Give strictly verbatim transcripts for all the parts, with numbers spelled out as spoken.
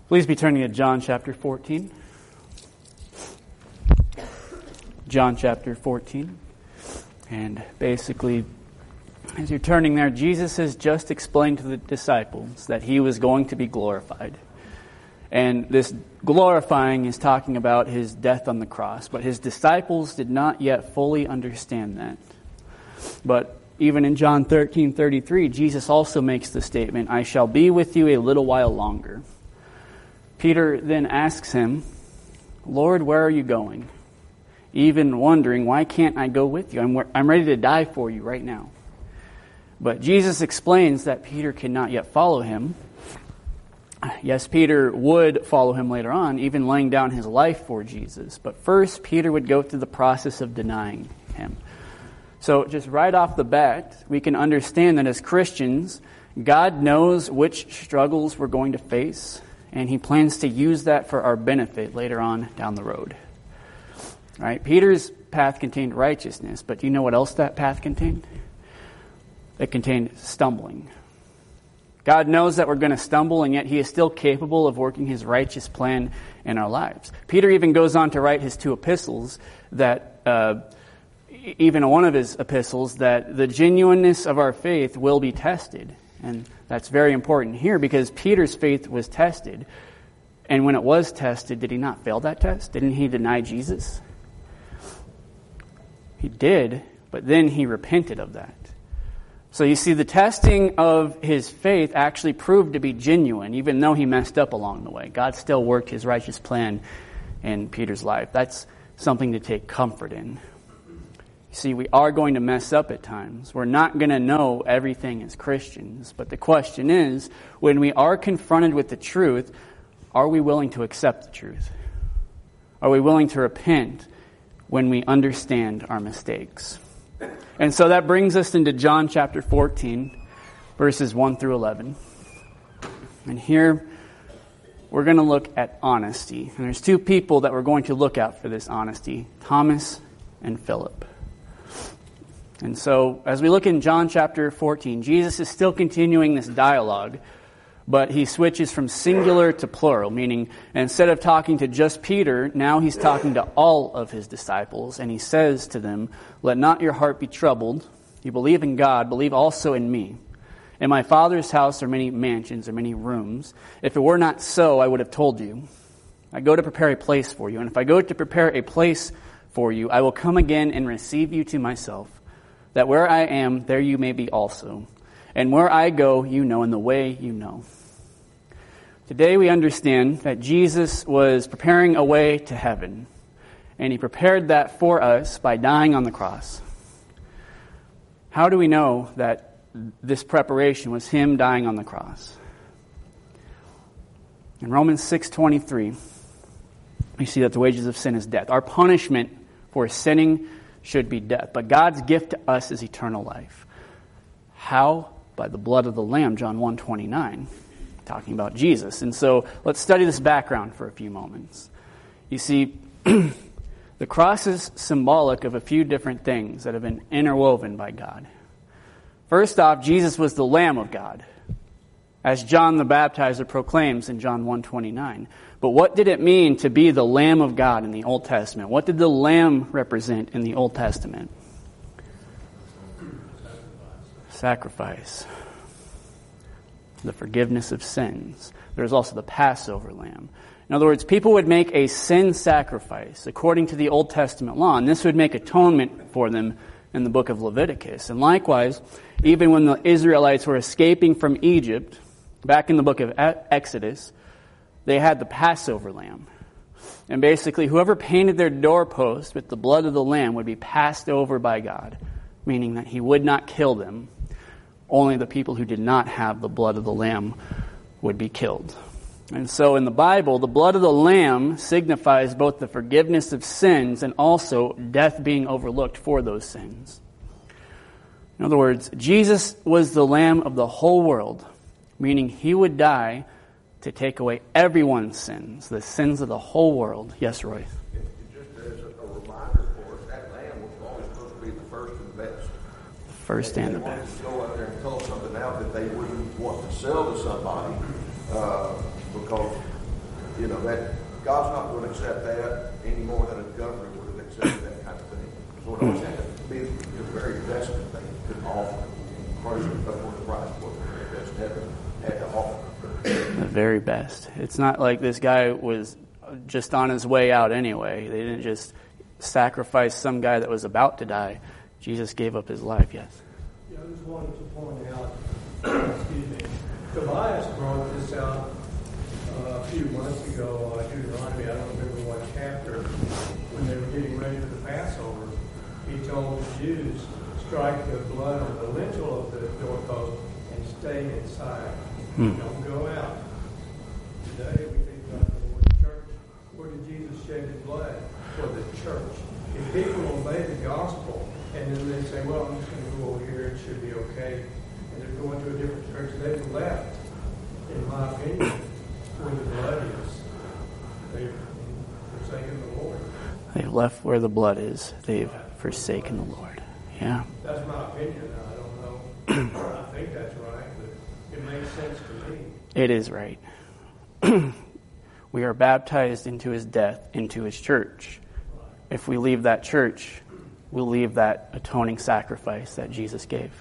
Please be turning to John chapter fourteen. John chapter fourteen. And basically, as you're turning there, Jesus has just explained to the disciples that he was going to be glorified. And this glorifying is talking about his death on the cross. But his disciples did not yet fully understand that. But even in John thirteen thirty-three, Jesus also makes the statement, I shall be with you a little while longer. Peter then asks him, Lord, where are you going? Even wondering, why can't I go with you? I'm, I'm ready to die for you right now. But Jesus explains that Peter cannot yet follow him. Yes, Peter would follow him later on, even laying down his life for Jesus. But first, Peter would go through the process of denying him. So just right off the bat, we can understand that as Christians, God knows which struggles we're going to face, and he plans to use that for our benefit later on down the road. Right? Peter's path contained righteousness, but do you know what else that path contained? It contained stumbling. God knows that we're going to stumble, and yet he is still capable of working his righteous plan in our lives. Peter even goes on to write his two epistles, that uh, even one of his epistles, that the genuineness of our faith will be tested. And that's very important here because Peter's faith was tested. And when it was tested, did he not fail that test? Didn't he deny Jesus? He did, but then he repented of that. So you see, the testing of his faith actually proved to be genuine, even though he messed up along the way. God still worked his righteous plan in Peter's life. That's something to take comfort in. You see, we are going to mess up at times. We're not going to know everything as Christians. But the question is, when we are confronted with the truth, are we willing to accept the truth? Are we willing to repent when we understand our mistakes? And so that brings us into John chapter fourteen, verses one through eleven. And here we're going to look at honesty. And there's two people that we're going to look at for this honesty, Thomas and Philip. And so as we look in John chapter fourteen, Jesus is still continuing this dialogue, but he switches from singular to plural, meaning instead of talking to just Peter, now he's talking to all of his disciples, and he says to them, let not your heart be troubled. You believe in God, believe also in me. In my Father's house are many mansions, or many rooms. If it were not so, I would have told you. I go to prepare a place for you, and if I go to prepare a place for you, I will come again and receive you to myself, that where I am, there you may be also. And where I go, you know, and the way you know. Today we understand that Jesus was preparing a way to heaven. And he prepared that for us by dying on the cross. How do we know that this preparation was him dying on the cross? In Romans six twenty-three, we see that the wages of sin is death. Our punishment for sinning should be death. But God's gift to us is eternal life. How? By the blood of the Lamb, John one twenty-nine, talking about Jesus. And so let's study this background for a few moments. You see, the cross is symbolic of a few different things that have been interwoven by God. First off, Jesus was the Lamb of God, as John the Baptizer proclaims in John one twenty-nine. But what did it mean to be the Lamb of God in the Old Testament? What did the Lamb represent in the Old Testament? Sacrifice. The forgiveness of sins. There's also the Passover lamb. In other words, people would make a sin sacrifice according to the Old Testament law, and this would make atonement for them in the book of Leviticus. And likewise, even when the Israelites were escaping from Egypt, back in the book of Exodus, they had the Passover lamb. And basically, whoever painted their doorpost with the blood of the lamb would be passed over by God, meaning that he would not kill them. Only the people who did not have the blood of the lamb would be killed. And so in the Bible, the blood of the lamb signifies both the forgiveness of sins and also death being overlooked for those sins. In other words, Jesus was the lamb of the whole world, meaning he would die to take away everyone's sins, the sins of the whole world. Yes, Roy? Just as a reminder for us, that lamb was always supposed to be the first and the best. The first and, and the best. They wanted to go out there and tell something out that they wouldn't want to sell to somebody uh, because You know, that God's not going to accept that any more than a governor would have accepted that kind of thing. So it always had to be the very best that they could offer. Christ before the price was the best heaven had to offer. The very best. It's not like this guy was just on his way out anyway. They didn't just sacrifice some guy that was about to die. Jesus gave up his life, yes. Yeah, I just wanted to point out, excuse me, Tobias brought this out uh, a few months ago, uh, Deuteronomy, I don't remember what chapter, when they were getting ready for the Passover. He told the Jews, strike the blood on the lintel of the doorpost and stay inside. Hmm. Don't go out. Today we think about the Lord church. Where did Jesus shed his blood? For the church. If people obey the gospel and then they say, well, I'm just going to go over here, it should be okay, and they're going to a different church, they've left, in my opinion, where the blood is. They've forsaken the Lord. They've left where the blood is. They've forsaken the Lord. Yeah. That's my opinion. I don't know. I think that's right, but it makes sense to me. It is right. We are baptized into his death, into his church. If we leave that church, we'll leave that atoning sacrifice that Jesus gave.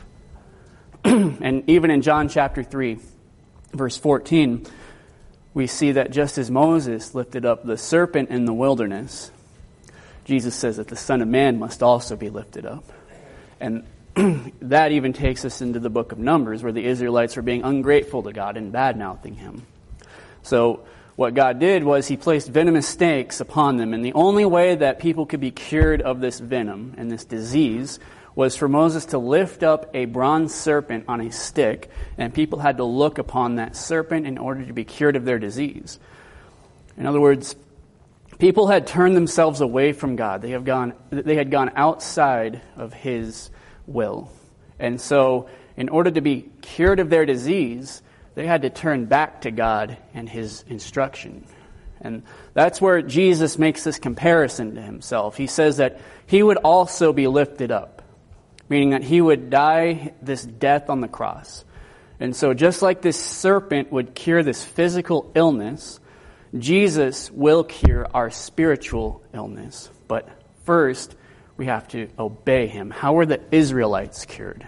And even in John chapter three, verse fourteen, we see that just as Moses lifted up the serpent in the wilderness, Jesus says that the Son of Man must also be lifted up. And that even takes us into the book of Numbers, where the Israelites were being ungrateful to God and bad-mouthing him. So what God did was he placed venomous snakes upon them, and the only way that people could be cured of this venom and this disease was for Moses to lift up a bronze serpent on a stick, and people had to look upon that serpent in order to be cured of their disease. In other words, people had turned themselves away from God. They have gone, they had gone outside of his will. And so, in order to be cured of their disease, they had to turn back to God and his instruction. And that's where Jesus makes this comparison to himself. He says that he would also be lifted up, meaning that he would die this death on the cross. And so just like this serpent would cure this physical illness, Jesus will cure our spiritual illness. But first, we have to obey him. How were the Israelites cured?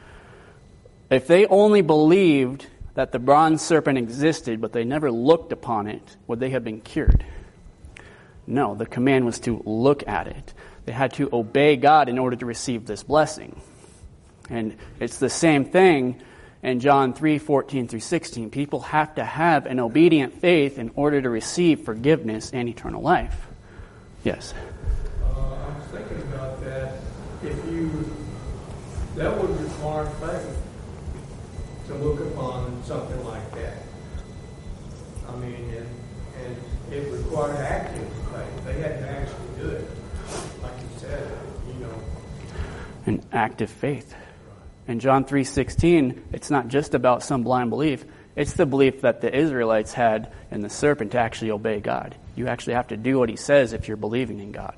If they only believed that the bronze serpent existed, but they never looked upon it, would they have been cured? No, the command was to look at it. They had to obey God in order to receive this blessing. And it's the same thing in John three, fourteen through sixteen. People have to have an obedient faith in order to receive forgiveness and eternal life. Yes? Uh, I was thinking about that. If you, that would require faith to look upon something like that. I mean, and, and it required active faith. They had to actually do it. Like you said, you know. An active faith. In John three sixteen, it's not just about some blind belief. It's the belief that the Israelites had in the serpent to actually obey God. You actually have to do what he says if you're believing in God.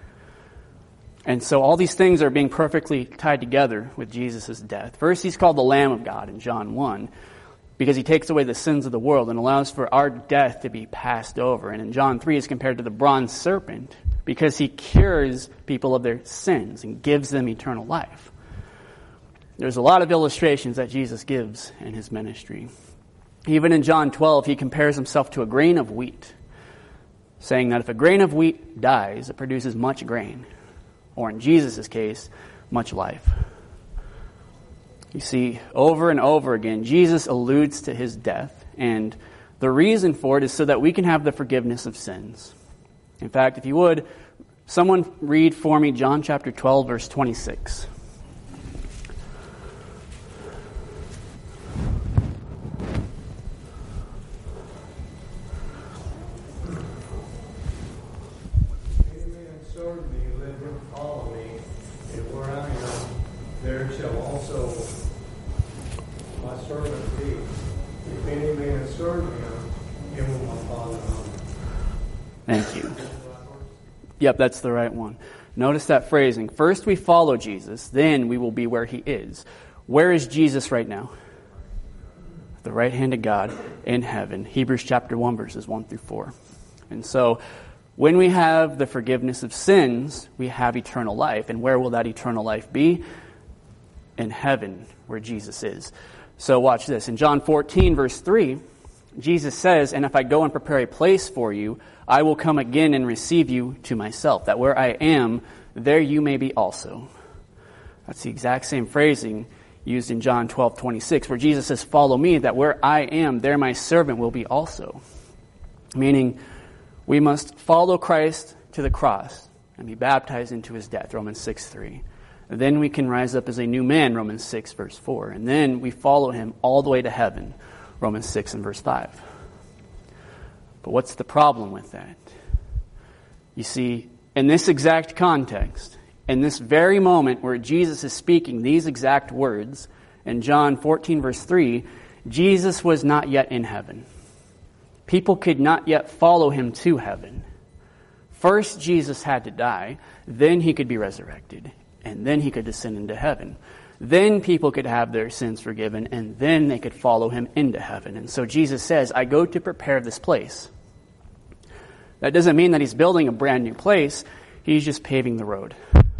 And so all these things are being perfectly tied together with Jesus' death. First, he's called the Lamb of God in John one because he takes away the sins of the world and allows for our death to be passed over. And in John three, he's compared to the bronze serpent because he cures people of their sins and gives them eternal life. There's a lot of illustrations that Jesus gives in his ministry. Even in John twelve, he compares himself to a grain of wheat, saying that if a grain of wheat dies, it produces much grain. Or in Jesus' case, much life. You see, over and over again, Jesus alludes to his death, and the reason for it is so that we can have the forgiveness of sins. In fact, if you would, someone read for me John chapter twelve, verse twenty-six. There shall also my servant be. If any man serve him, him will my Father honor. Thank you. Yep, that's the right one. Notice that phrasing. First we follow Jesus, then we will be where he is. Where is Jesus right now? the right hand of God in heaven. Hebrews chapter one, verses one through four. And so, when we have the forgiveness of sins, we have eternal life. And where will that eternal life be? In heaven, where Jesus is. So watch this. In John fourteen, verse three, Jesus says, "And if I go and prepare a place for you, I will come again and receive you to myself, that where I am, there you may be also." That's the exact same phrasing used in John twelve twenty-six, where Jesus says, "Follow me, that where I am, there my servant will be also." Meaning, we must follow Christ to the cross and be baptized into his death, Romans six three. And then we can rise up as a new man, Romans six, verse four. And then we follow him all the way to heaven, Romans six and verse five. But what's the problem with that? You see, in this exact context, in this very moment where Jesus is speaking these exact words, in John fourteen, verse three, Jesus was not yet in heaven. People could not yet follow him to heaven. First, Jesus had to die. Then he could be resurrected. And then he could descend into heaven. Then people could have their sins forgiven. And then they could follow him into heaven. And so Jesus says, "I go to prepare this place." That doesn't mean that he's building a brand new place. He's just paving the road.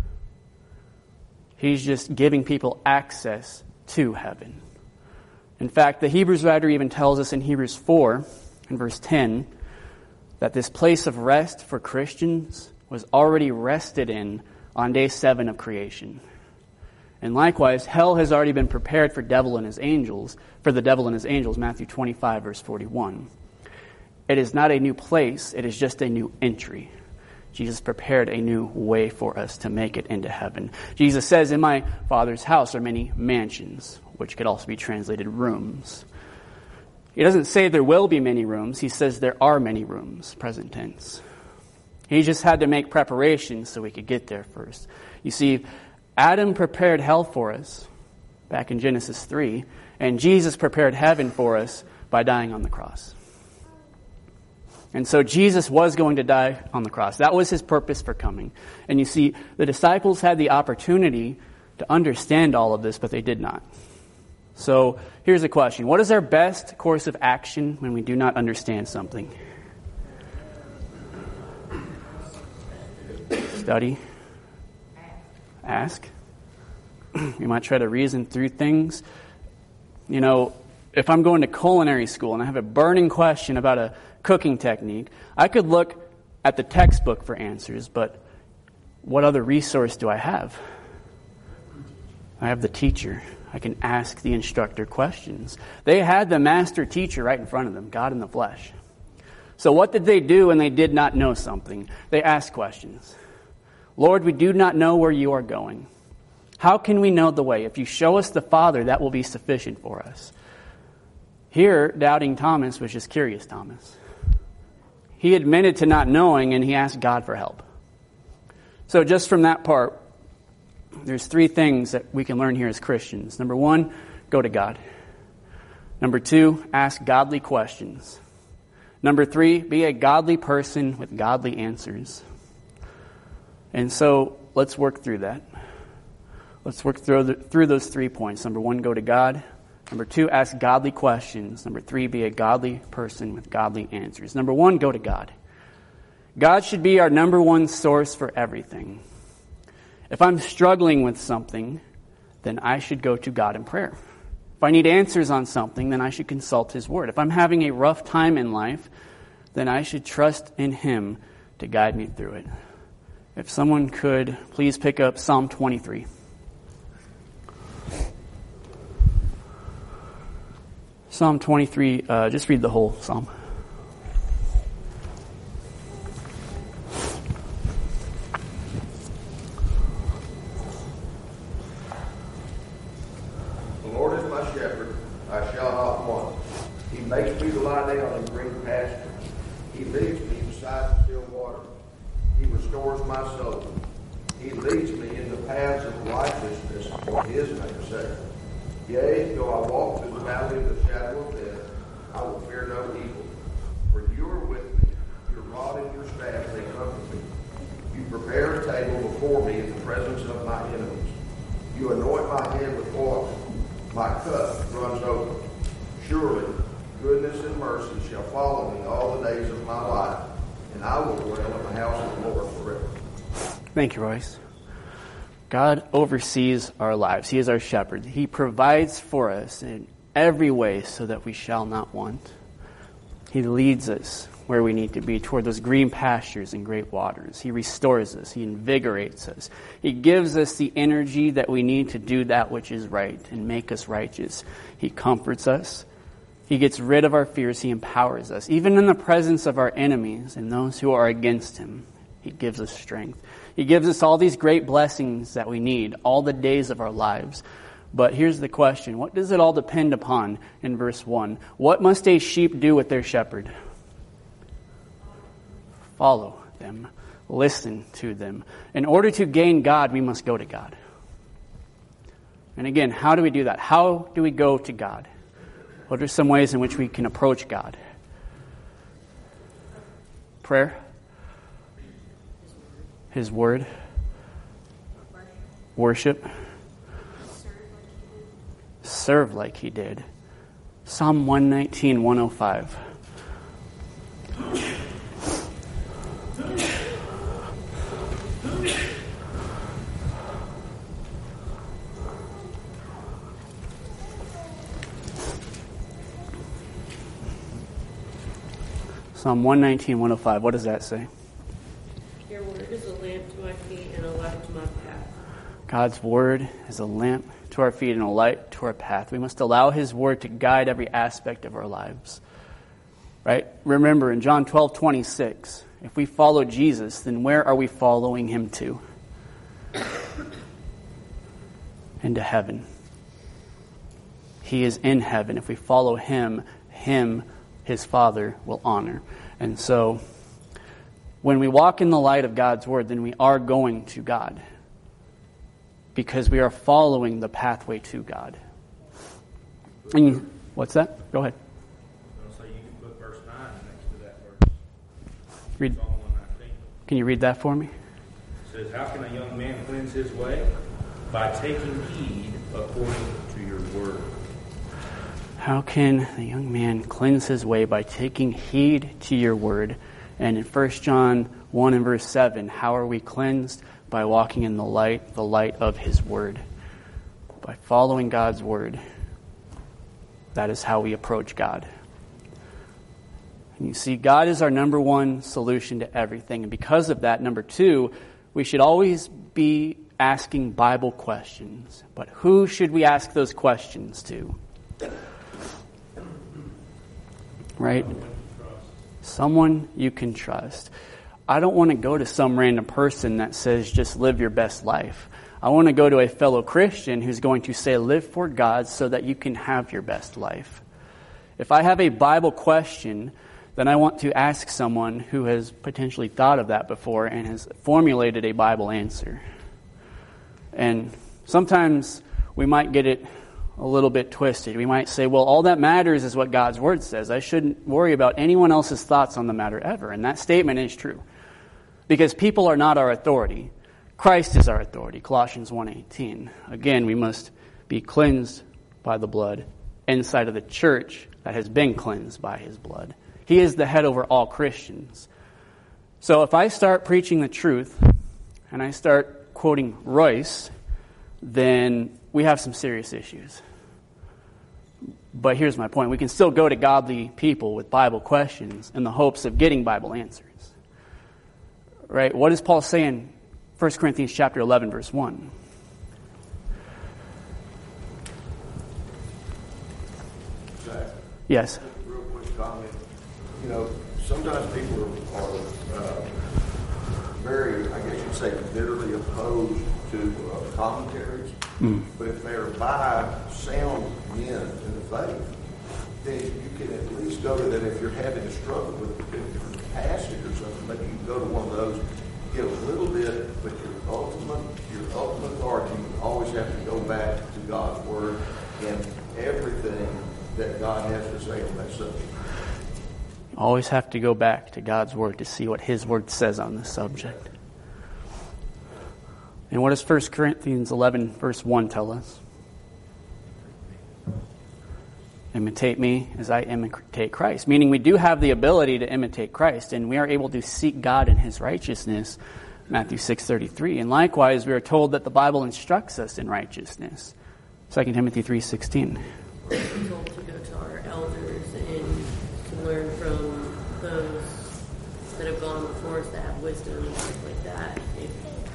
He's just giving people access to heaven. In fact, the Hebrews writer even tells us in Hebrews four, in verse ten, that this place of rest for Christians was already rested in on day seven of creation. And likewise, hell has already been prepared for devil and his angels, for the devil and his angels, Matthew twenty-five, verse forty-one. It is not a new place, it is just a new entry. Jesus prepared a new way for us to make it into heaven. Jesus says, "In my Father's house are many mansions," which could also be translated rooms. He doesn't say there will be many rooms. He says there are many rooms, present tense. He just had to make preparations so we could get there first. You see, Adam prepared hell for us back in Genesis three, and Jesus prepared heaven for us by dying on the cross. And so Jesus was going to die on the cross. That was his purpose for coming. And you see, the disciples had the opportunity to understand all of this, but they did not. So here's a question. What is our best course of action when we do not understand something? Study. Ask. You might try to reason through things. You know, if I'm going to culinary school and I have a burning question about a cooking technique, I could look at the textbook for answers, but what other resource do I have? I have the teacher. I can ask the instructor questions. They had the master teacher right in front of them, God in the flesh. So what did they do when they did not know something? They asked questions. "Lord, we do not know where you are going. How can we know the way? If you show us the Father, that will be sufficient for us." Here, doubting Thomas was just curious Thomas. He admitted to not knowing, and he asked God for help. So just from that part, there's three things that we can learn here as Christians. Number one, go to God. Number two, ask godly questions. Number three, be a godly person with godly answers. And so let's work through that. Let's work through, the, through those three points. Number one, go to God. Number two, ask godly questions. Number three, be a godly person with godly answers. Number one, go to God. God should be our number one source for everything. If I'm struggling with something, then I should go to God in prayer. If I need answers on something, then I should consult His Word. If I'm having a rough time in life, then I should trust in Him to guide me through it. If someone could please pick up Psalm twenty-three. Psalm twenty-three, uh, just read the whole psalm. The Lord is my shepherd, I shall not want. He makes me to lie down in green pastures. He leads me beside the still water. He restores my soul. He leads me in the paths of righteousness for His name's sake. Yea, though I walk through the valley of the shadow of death, I will fear no evil. For you are with me. Your rod and your staff, they comfort me. You prepare a table before me in the presence of my enemies. You anoint my head with oil. My cup runs over. Surely Thank you, Royce. God oversees our lives. He is our shepherd. He provides for us in every way so that we shall not want. He leads us where we need to be, toward those green pastures and great waters. He restores us. He invigorates us. He gives us the energy that we need to do that which is right and make us righteous. He comforts us. He gets rid of our fears. He empowers us. Even in the presence of our enemies and those who are against him, he gives us strength. He gives us all these great blessings that we need all the days of our lives. But here's the question. What does it all depend upon in verse one? What must a sheep do with their shepherd? Follow them. Listen to them. In order to gain God, we must go to God. And again, how do we do that? How do we go to God? What are some ways in which we can approach God? Prayer. His word. Worship. Serve like he did. Psalm one nineteen, one oh five. Psalm one nineteen, one oh five. What does that say? Your word is a lamp to my feet and a light to my path. God's word is a lamp to our feet and a light to our path. We must allow his word to guide every aspect of our lives. Right? Remember in John twelve, twenty-six, if we follow Jesus, then where are we following him to? Into heaven. He is in heaven. If we follow him, him, his Father, will honor. And so, when we walk in the light of God's word, then we are going to God. Because we are following the pathway to God. And you, what's that? Go ahead. So you can put verse nine next to that verse. Read. Psalm one nineteen. Can you read that for me? It says, how can a young man cleanse his way? By taking heed according to your word. How can the young man cleanse his way? By taking heed to your word. And in First John one and verse seven, how are we cleansed? By walking in the light, the light of his word. By following God's word. That is how we approach God. And you see, God is our number one solution to everything. And because of that, number two, we should always be asking Bible questions. But who should we ask those questions to? Right? Someone you can trust. I don't want to go to some random person that says just live your best life. I want to go to a fellow Christian who's going to say live for God so that you can have your best life. If I have a Bible question, then I want to ask someone who has potentially thought of that before and has formulated a Bible answer. And sometimes we might get it a little bit twisted. We might say, well, all that matters is what God's word says. I shouldn't worry about anyone else's thoughts on the matter ever. And that statement is true. Because people are not our authority. Christ is our authority. Colossians one eighteen. Again, we must be cleansed by the blood inside of the church that has been cleansed by his blood. He is the head over all Christians. So if I start preaching the truth and I start quoting Royce, then we have some serious issues. But here's my point. We can still go to godly people with Bible questions in the hopes of getting Bible answers. Right? What does Paul say in First Corinthians chapter eleven, verse one? Zach, Yes. real quick comment. You know, sometimes people are, are uh, very, I guess you'd say, bitterly opposed to uh, commentaries. Mm. But if they're by sound men in the faith, then you can at least go to that. If you're having a struggle with a different passage or something, maybe you can go to one of those, get a little bit, but your ultimate, your ultimate authority, you always have to go back to God's word and everything that God has to say on that subject. Always have to go back to God's word to see what his word says on this subject. And what does First Corinthians eleven, verse one tell us? Imitate me as I imitate Christ. Meaning we do have the ability to imitate Christ, and we are able to seek God in his righteousness Matthew six thirty-three. And likewise, we are told that the Bible instructs us in righteousness. Second Timothy three sixteen. We're told to go to our elders and to learn from those that have gone before us that have wisdom and stuff like that. If,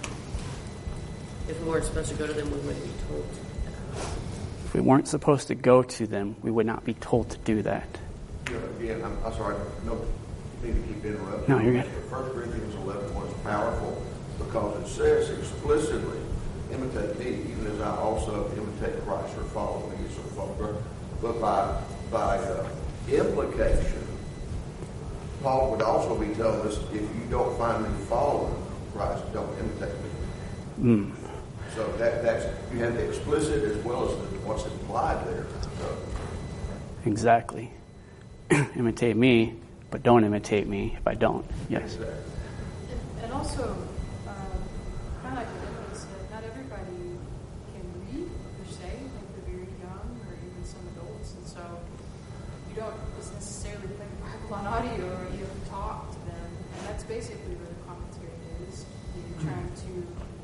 if we weren't supposed to go to them, we wouldn't be told to do that. If we weren't supposed to go to them, we would not be told to do that. You know, again, I'm, I'm sorry, no need to keep interrupting. No, you're good. First Corinthians eleven one is powerful because it says explicitly, imitate me, even as I also imitate Christ, or follow me, so follow. But by by uh, implication, Paul would also be telling us, if you don't find me following Christ, don't imitate me. Mm. So that that's you have the explicit as well as the, what's implied there. So. Exactly. Imitate me, but don't imitate me if I don't. Yes. Exactly. And, and also, uh, kind of like what Emily said, not everybody can read per se. Like they're very young, or even some adults, and so you don't just necessarily play the Bible on audio, or you have to talk to them. And that's basically what a commentary is. You're trying to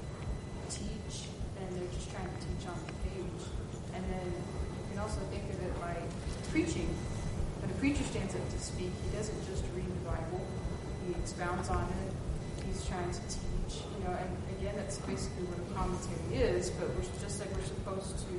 teach, and they're just trying to teach on the page. And then you can also think of it like preaching. When a preacher stands up to speak, he doesn't just read the Bible. He expounds on it. He's trying to teach. You know, and again, that's basically what a commentary is. But we're just like we're supposed to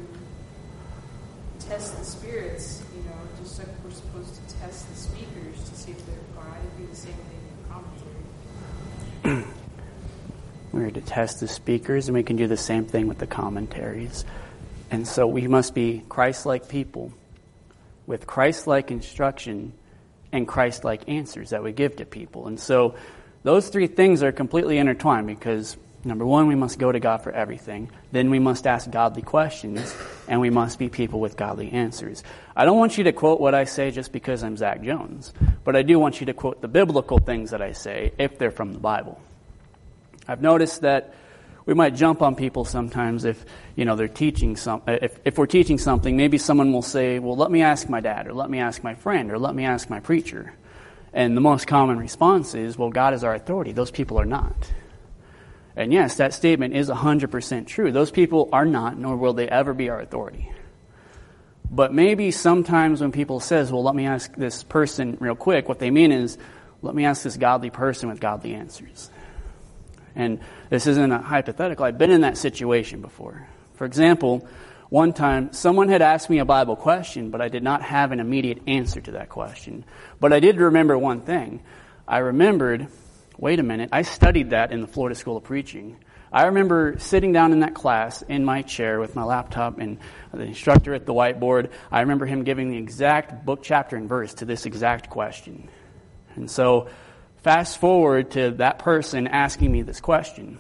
test the spirits. You know, just like we're supposed to test the speakers to see if they're God. It'd be the same thing in commentary. We're to test the speakers, and we can do the same thing with the commentaries. And so we must be Christ-like people with Christ-like instruction and Christ-like answers that we give to people. And so those three things are completely intertwined because, number one, we must go to God for everything. Then we must ask godly questions, and we must be people with godly answers. I don't want you to quote what I say just because I'm Zach Jones, but I do want you to quote the biblical things that I say if they're from the Bible. I've noticed that we might jump on people sometimes if, you know, they're teaching some. If, if we're teaching something, maybe someone will say, well, let me ask my dad, or let me ask my friend, or let me ask my preacher. And the most common response is, well, God is our authority. Those people are not. And yes, that statement is one hundred percent true. Those people are not, nor will they ever be our authority. But maybe sometimes when people says, well, let me ask this person real quick, what they mean is, let me ask this godly person with godly answers. And this isn't a hypothetical. I've been in that situation before. For example, one time someone had asked me a Bible question, but I did not have an immediate answer to that question. But I did remember one thing. I remembered, wait a minute, I studied that in the Florida School of Preaching. I remember sitting down in that class in my chair with my laptop and the instructor at the whiteboard. I remember him giving the exact book, chapter, and verse to this exact question. And so fast forward to that person asking me this question.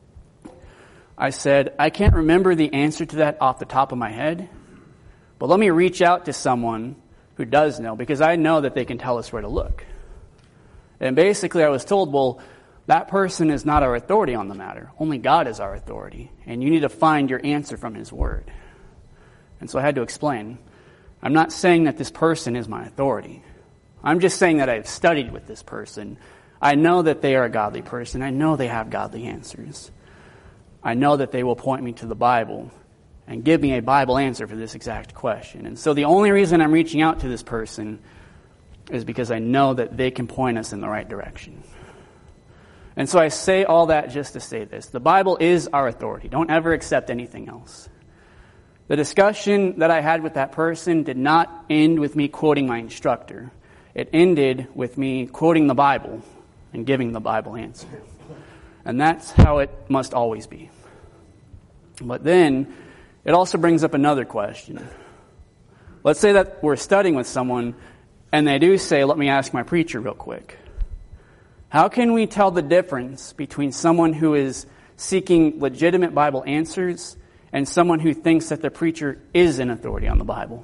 I said, I can't remember the answer to that off the top of my head, but let me reach out to someone who does know, because I know that they can tell us where to look. And basically I was told, well, that person is not our authority on the matter. Only God is our authority, and you need to find your answer from His Word. And so I had to explain, I'm not saying that this person is my authority. I'm just saying that I've studied with this person. I know that they are a godly person. I know they have godly answers. I know that they will point me to the Bible and give me a Bible answer for this exact question. And so the only reason I'm reaching out to this person is because I know that they can point us in the right direction. And so I say all that just to say this. The Bible is our authority. Don't ever accept anything else. The discussion that I had with that person did not end with me quoting my instructor. It ended with me quoting the Bible and giving the Bible answer. And that's how it must always be. But then, it also brings up another question. Let's say that we're studying with someone, and they do say, let me ask my preacher real quick. How can we tell the difference between someone who is seeking legitimate Bible answers and someone who thinks that the preacher is an authority on the Bible?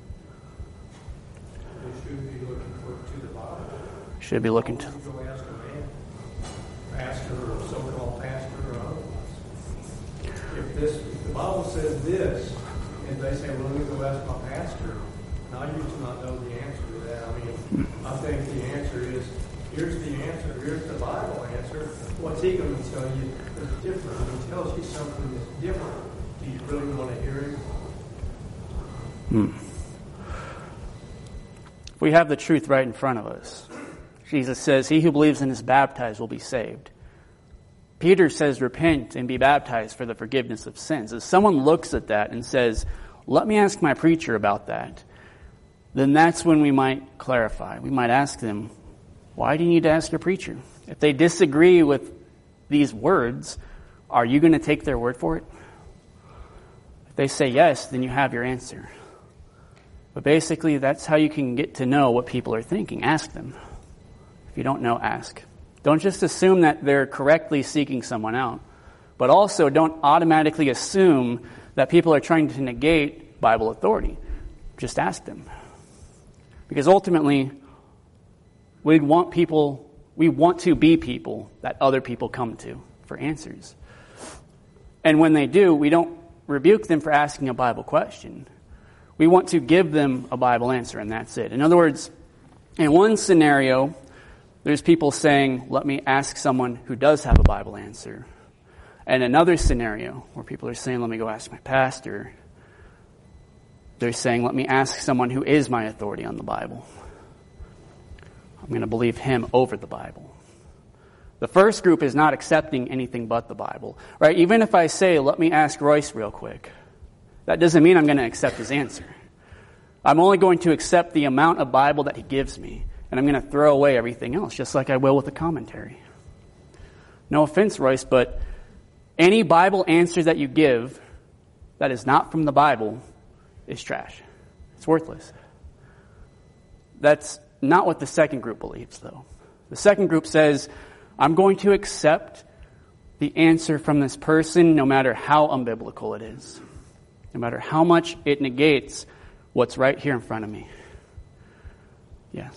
They should be looking for to the Bible. Should be looking to. Go ask a man, pastor or so-called pastor or otherwise. If this, if the Bible says this, and they say, well, let me go ask my pastor, now you do not know the answer to that. I mean, I think the answer is here's the answer, here's the Bible answer, what's he going to tell you that's different? He tells you something that's different. Do you really want to hear him? Hmm. If we have the truth right in front of us, Jesus says, he who believes and is baptized will be saved. Peter says, repent and be baptized for the forgiveness of sins. If someone looks at that and says, let me ask my preacher about that, then that's when we might clarify. We might ask them, why do you need to ask your preacher? If they disagree with these words, are you going to take their word for it? If they say yes, then you have your answer. But basically, that's how you can get to know what people are thinking. Ask them. If you don't know, ask. Don't just assume that they're correctly seeking someone out, but also don't automatically assume that people are trying to negate Bible authority. Just ask them. Because ultimately, we want people, we want to be people that other people come to for answers. And when they do, we don't rebuke them for asking a Bible question. We want to give them a Bible answer, and that's it. In other words, in one scenario, there's people saying, let me ask someone who does have a Bible answer. And another scenario where people are saying, let me go ask my pastor. They're saying, let me ask someone who is my authority on the Bible. I'm going to believe him over the Bible. The first group is not accepting anything but the Bible, right? Even if I say, let me ask Royce real quick, that doesn't mean I'm going to accept his answer. I'm only going to accept the amount of Bible that he gives me. And I'm going to throw away everything else, just like I will with the commentary. No offense, Royce, but any Bible answer that you give that is not from the Bible is trash. It's worthless. That's not what the second group believes, though. The second group says, I'm going to accept the answer from this person no matter how unbiblical it is, no matter how much it negates what's right here in front of me. Yes.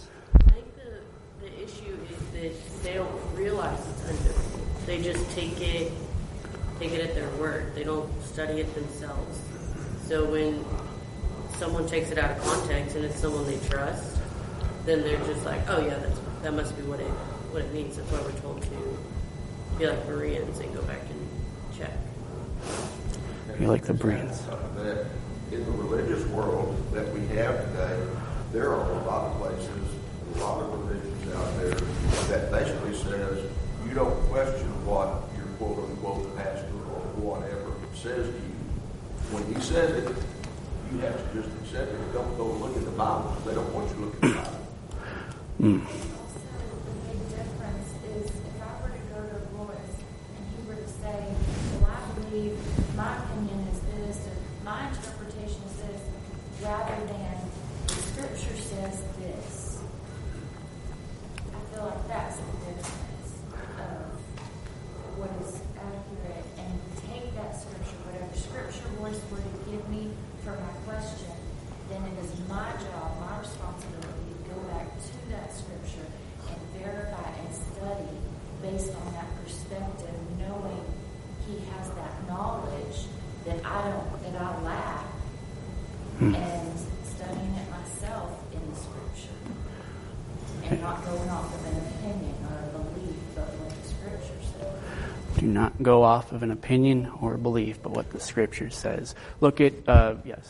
They don't realize it's unbiblical. They just take it, take it at their word. They don't study it themselves. So when someone takes it out of context and it's someone they trust, then they're just like, oh yeah, that's, that must be what it what it means. That's why we're told to be like Bereans and go back and check. Be like the Bereans. That in the religious world that we have today, there are a lot of places, a lot of religions out there that basically says you don't question what your quote unquote pastor or whatever says to you. When he says it, you have to just accept it. Don't go look at the Bible. They don't want you to look at the Bible. Mm. Also, the big difference is if I were to go to Royce and he were to say, well, I believe my opinion is this, or my interpretation is this, rather than the scripture says this. I feel like that's the difference of what is accurate, and take that scripture, whatever scripture Royce were to give me for my question, then it is my job, my responsibility to go back to that scripture and verify and study based on that perspective, knowing he has that knowledge that I don't, that I lack, hmm. and studying it myself in the scripture, and not going off of an opinion or a belief, but what the scripture says. Do not go off of an opinion or a belief, but what the scripture says. Look at, uh, yes.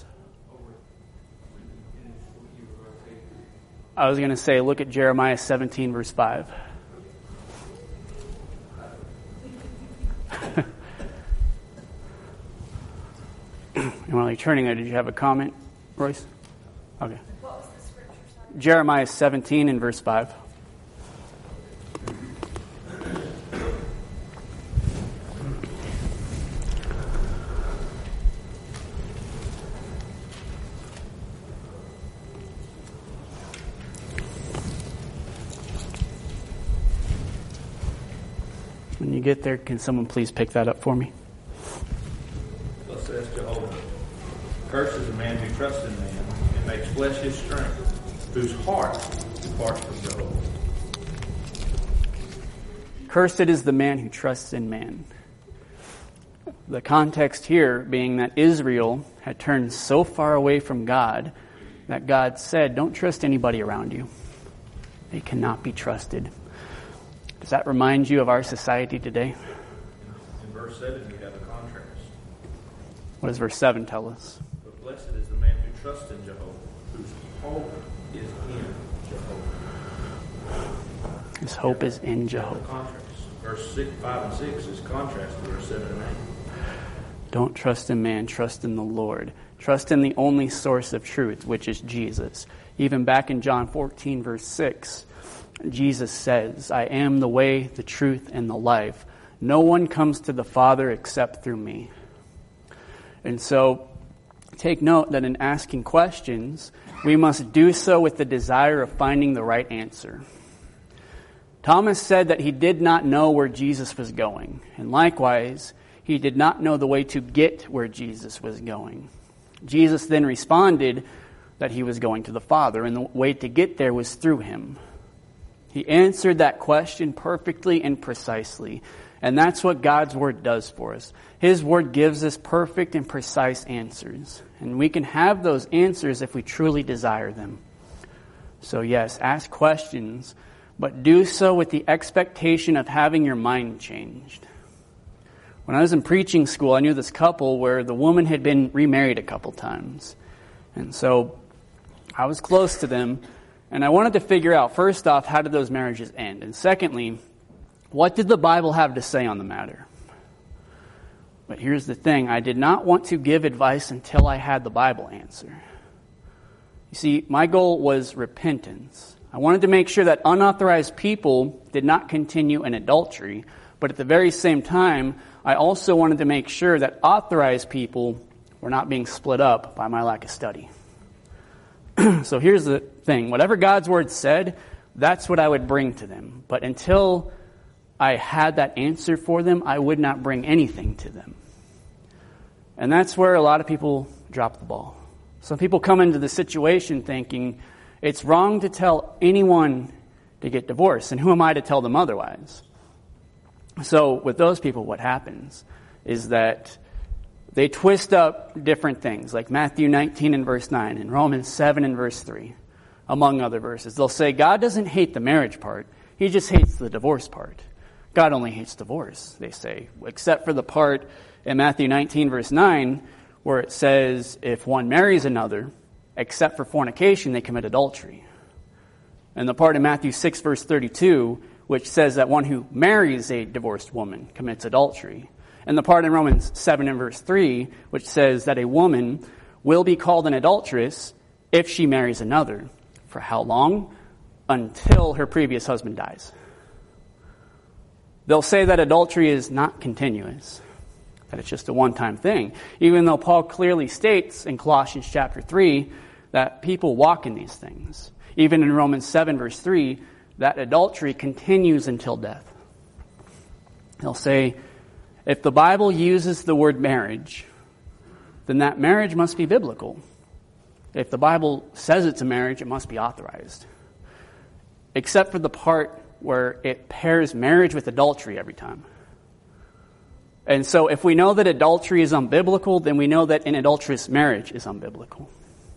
I was going to say, look at Jeremiah seventeen, verse five. And while you're turning there, did you have a comment, Royce? Okay. What was the scripture? Sorry? Jeremiah seventeen and verse five. When you get there, can someone please pick that up for me? Thus says Jehovah, cursed is the man who trusts in man and makes flesh his strength, whose heart departs from Jehovah. Cursed is the man who trusts in man. The context here being that Israel had turned so far away from God that God said, don't trust anybody around you. They cannot be trusted. Does that remind you of our society today? In verse seven, you have a contrast. What does verse seven tell us? But blessed is the man who trusts in Jehovah, whose hope is in Jehovah. His hope is in Jehovah. Contrast. Verse six, five and six is contrast to verse seven and eight. Don't trust in man, trust in the Lord. Trust in the only source of truth, which is Jesus. Even back in John fourteen, verse six, Jesus says, I am the way, the truth, and the life. No one comes to the Father except through me. And so, take note that in asking questions, we must do so with the desire of finding the right answer. Thomas said that he did not know where Jesus was going, and likewise, he did not know the way to get where Jesus was going. Jesus then responded that he was going to the Father, and the way to get there was through him. He answered that question perfectly and precisely, and that's what God's Word does for us. His Word gives us perfect and precise answers, and we can have those answers if we truly desire them. So yes, ask questions, but do so with the expectation of having your mind changed. When I was in preaching school, I knew this couple where the woman had been remarried a couple times. And so I was close to them, and I wanted to figure out, first off, how did those marriages end? And secondly, what did the Bible have to say on the matter? But here's the thing, I did not want to give advice until I had the Bible answer. You see, my goal was repentance. I wanted to make sure that unauthorized people did not continue in adultery, but at the very same time, I also wanted to make sure that authorized people were not being split up by my lack of study. So here's the thing. Whatever God's Word said, that's what I would bring to them. But until I had that answer for them, I would not bring anything to them. And that's where a lot of people drop the ball. Some people come into the situation thinking, it's wrong to tell anyone to get divorced, and who am I to tell them otherwise? So with those people, what happens is that they twist up different things, like Matthew nineteen and verse nine and Romans seven and verse three, among other verses. They'll say, God doesn't hate the marriage part. He just hates the divorce part. God only hates divorce, they say, except for the part in Matthew nineteen verse nine where it says, if one marries another, except for fornication, they commit adultery. And the part in Matthew six verse thirty-two which says that one who marries a divorced woman commits adultery. And the part in Romans seven and verse three, which says that a woman will be called an adulteress if she marries another. For how long? Until her previous husband dies. They'll say that adultery is not continuous, that it's just a one-time thing, even though Paul clearly states in Colossians chapter three that people walk in these things. Even in Romans seven verse three, that adultery continues until death. He'll say, if the Bible uses the word marriage, then that marriage must be biblical. If the Bible says it's a marriage, it must be authorized. Except for the part where it pairs marriage with adultery every time. And so if we know that adultery is unbiblical, then we know that an adulterous marriage is unbiblical.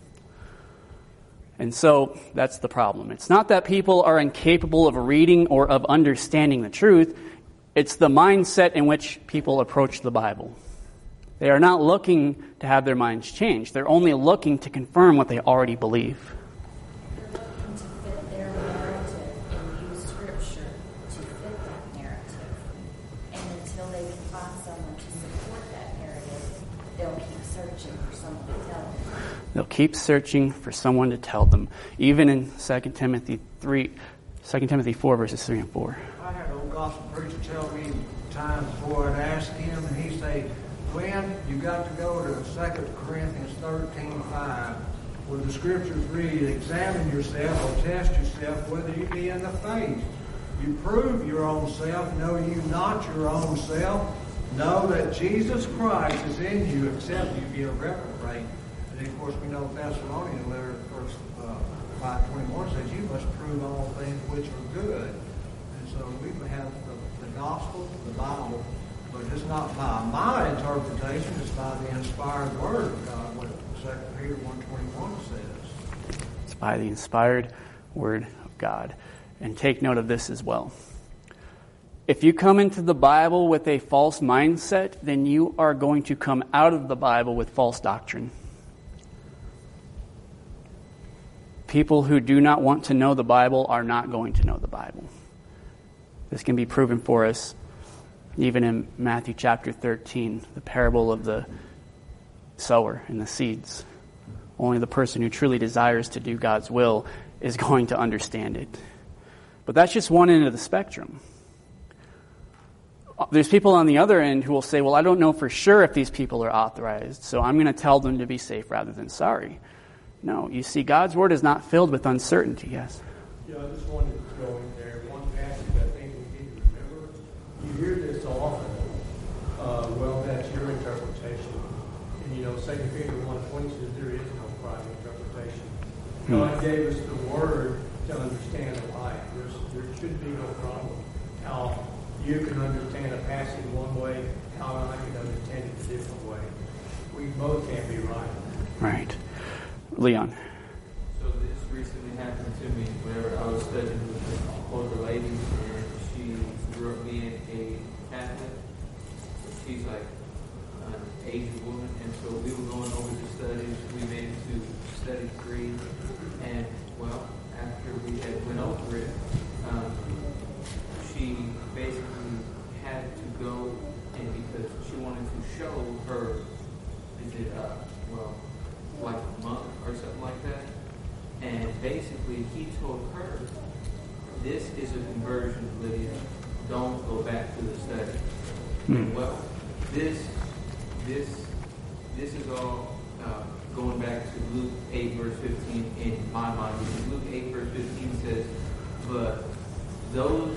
And so that's the problem. It's not that people are incapable of reading or of understanding the truth. It's the mindset in which people approach the Bible. They are not looking to have their minds changed. They're only looking to confirm what they already believe. They're looking to fit their narrative and use Scripture to fit that narrative. And until they can find someone to support that narrative, they'll keep searching for someone to tell them. They'll keep searching for someone to tell them. Even in Second Timothy three, Second Timothy four, verses three and four. I had an old gospel preacher tell me times before I'd ask him, and he'd say, Glenn, you got to go to Second Corinthians thirteen five, where the scriptures read, examine yourself or test yourself whether you be in the faith. You prove your own self, know you not your own self. Know that Jesus Christ is in you, except you be a reprobate. And of course, we know Thessalonians letter, verse uh, five twenty-one says, you must prove all things which are good. And so we have the, the gospel, the Bible, but it's not by my interpretation, it's by the inspired word of God, what Second Peter one twenty-one says. It's by the inspired word of God. And take note of this as well. If you come into the Bible with a false mindset, then you are going to come out of the Bible with false doctrine. People who do not want to know the Bible are not going to know the Bible. This can be proven for us even in Matthew chapter thirteen, the parable of the sower and the seeds. Only the person who truly desires to do God's will is going to understand it. But that's just one end of the spectrum. There's people on the other end who will say, well, I don't know for sure if these people are authorized, so I'm going to tell them to be safe rather than sorry. No, you see, God's word is not filled with uncertainty, yes? Yeah, I just wanted to go in there. One passage I think we need to remember. You hear this often. Uh, well, that's your interpretation. And you know, Second Peter one twenty says there is no private interpretation. Hmm. God gave us the word to understand life. There's, there should be no problem. How you can understand a passage one way, how I can understand it a different way. We both can't be right. Right. Leon. So this recently happened to me whenever I was studying with an older lady, and she grew up being a Catholic. She's like an Asian woman, and so we were going over the studies. We made it to study three, and well, after we had went over it, um, she basically had to go, and because she wanted to show her, is it uh, well. like a month or something like that. And basically he told her, this is a conversion, Lydia. Don't go back to the study. Mm. Well, this this this is all uh, going back to Luke eight verse fifteen in my mind. Luke eight verse fifteen says, but those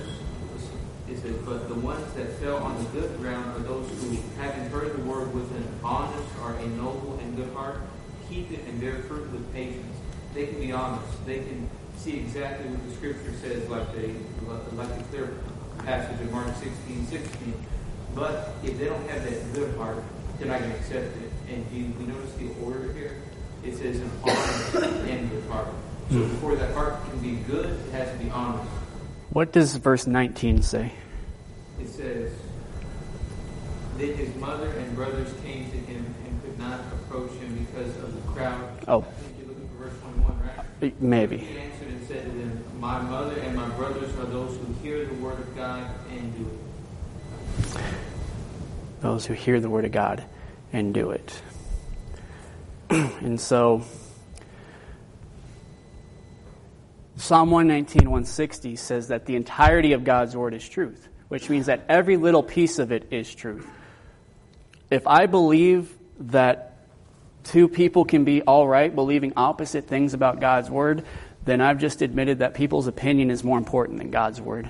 it says, but the ones that fell on the good ground are those who, having heard the word with an honest or a noble and good heart, keep it and bear fruit with patience. They can be honest. They can see exactly what the Scripture says, like a like a clear passage of Mark sixteen sixteen. But if they don't have that good heart, they're not going to accept it. And do you, you notice the order here? It says an honest and good heart. So before that heart can be good, it has to be honest. What does verse nineteen say? It says, then his mother and brothers came to him and could not approach him because of the crowd. Oh. I think you're looking for verse twenty-one, right? Maybe. He answered and said to them, my mother and my brothers are those who hear the word of God and do it. Those who hear the word of God and do it. And so, Psalm one nineteen, one sixty says that the entirety of God's word is truth, which means that every little piece of it is truth. If I believe that two people can be all right believing opposite things about God's word, then I've just admitted that people's opinion is more important than God's word.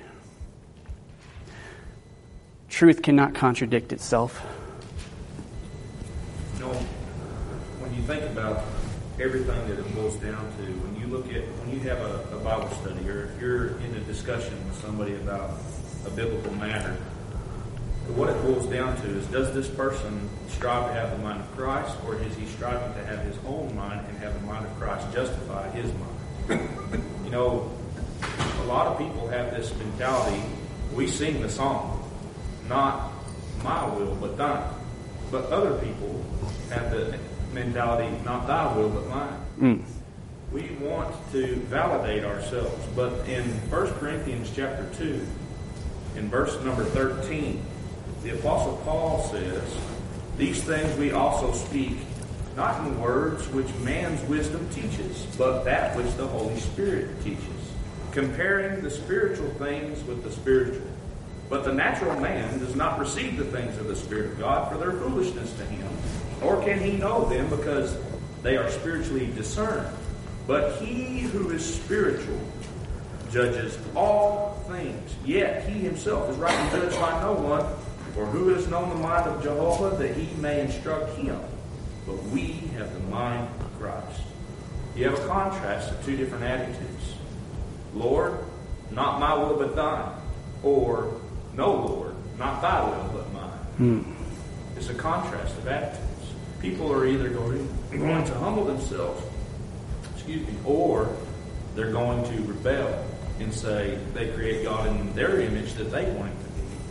Truth cannot contradict itself. You know, when you think about everything that it boils down to, when you look at, when you have a, a Bible study, or if you're in a discussion with somebody about a biblical matter, what it boils down to is, does this person strive to have the mind of Christ, or is he striving to have his own mind and have the mind of Christ justify his mind? You know, a lot of people have this mentality. We sing the song, not my will, but thine. But other people have the mentality, not thy will, but mine. Mm. We want to validate ourselves. But in First Corinthians chapter two, in verse number thirteen, the Apostle Paul says, these things we also speak, not in words which man's wisdom teaches, but that which the Holy Spirit teaches, comparing the spiritual things with the spiritual. But the natural man does not receive the things of the Spirit of God, for their foolishness to him, nor can he know them, because they are spiritually discerned. But he who is spiritual judges all things, yet he himself is rightly judged by no one. For who has known the mind of Jehovah, that he may instruct him? But we have the mind of Christ. You have a contrast of two different attitudes. Lord, not my will but thine. Or, no, Lord, not thy will but mine. Hmm. It's a contrast of attitudes. People are either going, going to humble themselves, excuse me, or they're going to rebel and say they create God in their image that they want him to be.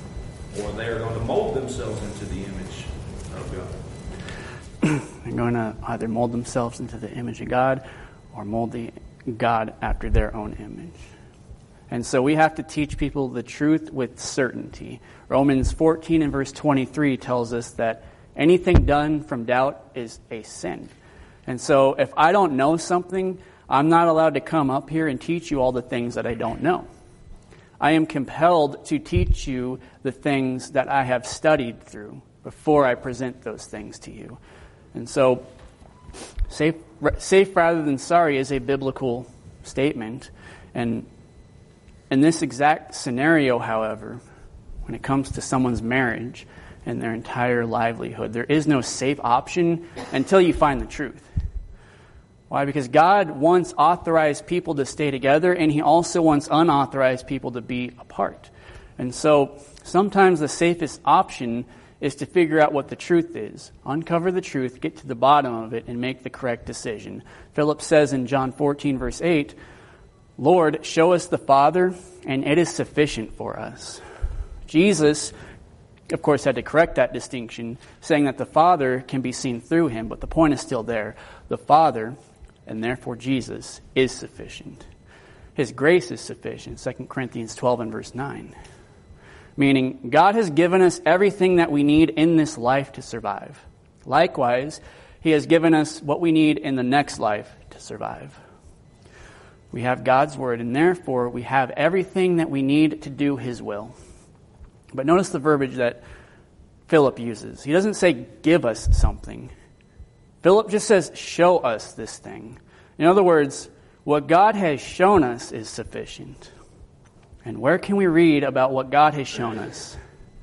or they are going to mold themselves into the image of God. They're going to either mold themselves into the image of God or mold the God after their own image. And so we have to teach people the truth with certainty. Romans fourteen and verse twenty-three tells us that anything done from doubt is a sin. And so if I don't know something, I'm not allowed to come up here and teach you all the things that I don't know. I am compelled to teach you the things that I have studied through before I present those things to you. And so safe, safe rather than sorry is a biblical statement. And in this exact scenario, however, when it comes to someone's marriage and their entire livelihood, there is no safe option until you find the truth. Why? Because God wants authorized people to stay together, and He also wants unauthorized people to be apart. And so sometimes the safest option is to figure out what the truth is. Uncover the truth, get to the bottom of it, and make the correct decision. Philip says in John fourteen, verse eight, Lord, show us the Father, and it is sufficient for us. Jesus, of course, had to correct that distinction, saying that the Father can be seen through Him, but the point is still there. The Father, and therefore Jesus, is sufficient. His grace is sufficient, Second Corinthians twelve and verse nine. Meaning, God has given us everything that we need in this life to survive. Likewise, He has given us what we need in the next life to survive. We have God's Word, and therefore we have everything that we need to do His will. But notice the verbiage that Philip uses. He doesn't say, give us something. Philip just says, show us this thing. In other words, what God has shown us is sufficient. And where can we read about what God has shown us?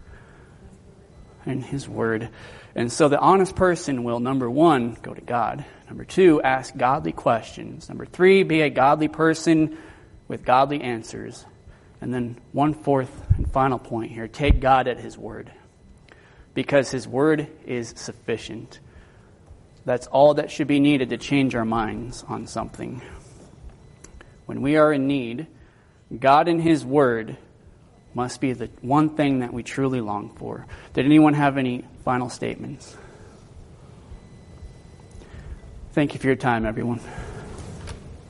In His Word. And so the honest person will, number one, go to God. Number two, ask godly questions. Number three, be a godly person with godly answers. And then one fourth and final point here, take God at His Word. Because His Word is sufficient. That's all that should be needed to change our minds on something. When we are in need, God and His Word must be the one thing that we truly long for. Did anyone have any final statements? Thank you for your time, everyone.